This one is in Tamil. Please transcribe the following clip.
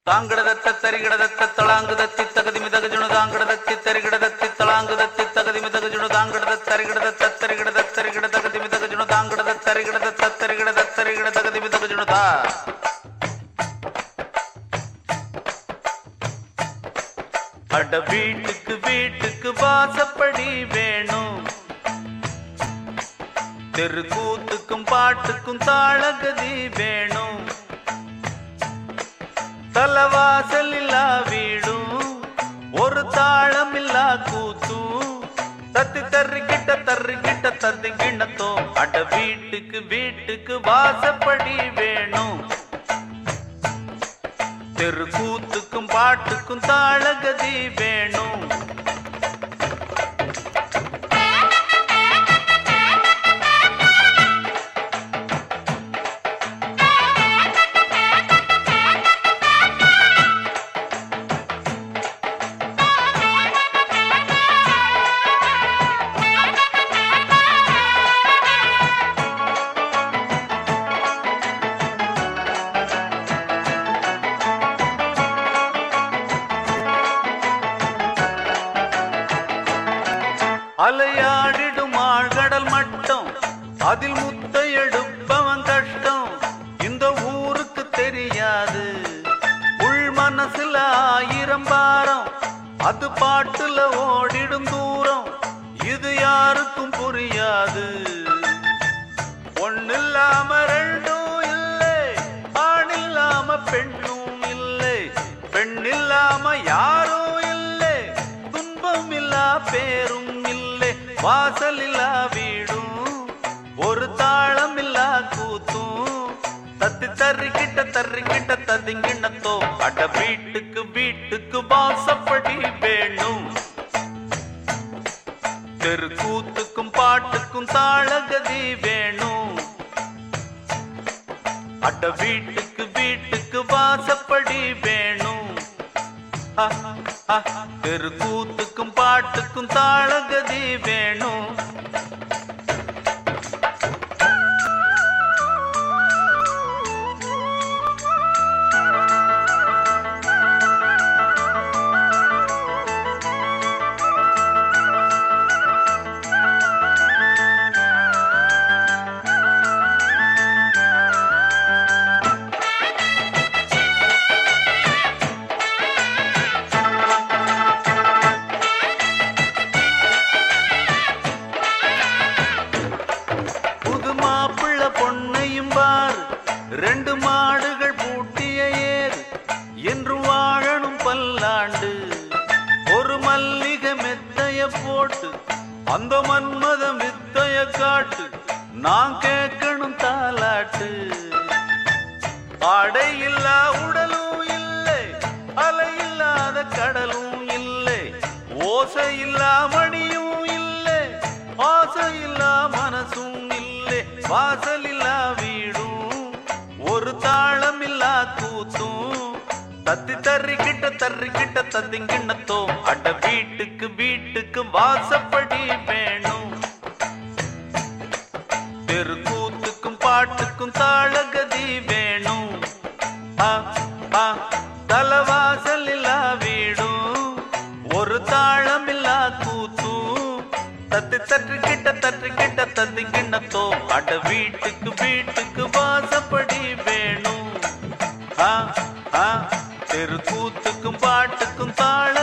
தாங்கடதத்த தரிகடதத்த தளாங்குதத்தி தகதி மிதகஜுணு தாங்கடதத்தி தரிகடதத்தி தளாங்குதத்தி தகதி மிதகஜுணு தாங்கடதத் தரிகடதத்த தரிகடதத் தரிகட தகதி மிதகஜுணு தாங்கடதத் தரிகடதத்த தரிகடதத் தரிகட தகதி மிதகஜுணு தா. அட வீட்டுக்கு வீட்டுக்கு வாசப்படி வேணும், தெருக்கூத்துக்கும் பாட்டுக்கும் தாளகதி வேணும், தலவாசல் இல்லா வீடும் ஒரு தாளம் இல்லா கூத்தும், தத்தி தர்றிக்கிட்ட தத்தி கிண்ணத்தோ. அட வீட்டுக்கு வீட்டுக்கு வாசப்படி வேணும், தெருக்கூத்துக்கும் பாட்டுக்கும் தாளகதி வேணும். அலையாடிடும் ஆழ்கடல் மட்டம், அதில் முத்த எடுப்பவன் கஷ்டம் இந்த ஊருக்கு தெரியாது. உள் மனசுல 1000 பாரம், அது பாட்டுல ஓடிடும் தூரம், இது யாருக்கும் புரியாது. ஒன்னில்லாம ரெண்டும் இல்லை, ஆண் இல்லாம பெண்ணும் இல்லை, பெண் இல்லாம யாரும் இல்லை, துன்பம் இல்லா பேரும் இல்லை, வாசல் இல்லா வீடும் ஒரு தாளம் இல்லா கூத்தும், தத்தி தர்றிக்கிட்ட ததிங்கிண்ணத்தோ. அட வீட்டுக்கு வீட்டுக்கு வாசப்படி வேணும், தெருக்கூத்துக்கும் பாட்டுக்கும் தாளகதி வேணும். அட வீட்டுக்கு வீட்டுக்கு வாசப்படி வேணும், தெருக்கூத்துக்கும் பாட்டுக்கும் தாளகதி வேணும். பொன்னையும் பார், 2 மாடுகள் பூட்டிய ஏர் என்று வாழணும் பல்லாண்டு, ஒரு மல்லிகை மெத்தைய போட்டு அந்த மன்மத வித்தைய காட்டு, நான் கேட்கணும் தாலாட்டு. ஆடை இல்லா உடலும் இல்லை, அலை இல்லாத கடலும் இல்லை, ஓசை இல்லா மணியும் இல்லை, ஆசை இல்லா மனசும் இல்லை, வாசல் இல்லா வீடும் ஒரு தாளம் இல்லா கூத்தும், தத்தி தர்றிக்கிட்ட தத்திங்கிண்ணத்தோ. அட வீட்டுக்கு வீட்டுக்கு வாசப்படி வேணும், தெருக்கூத்துக்கும் பாட்டுக்கும் தாளகதி வேணும். தலவாசல் இல்லா வீடும் ஒரு தாளம் இல்லா கூத்தும், தத்தி தர்றிக்கிட்ட தத்திங்கிண்ணத்தோ. அட வீட்டுக்கு வீட்டுக்கு வாசப்படி வேணும், தெருக்கூத்துக்கும் பாட்டுக்கும் தாள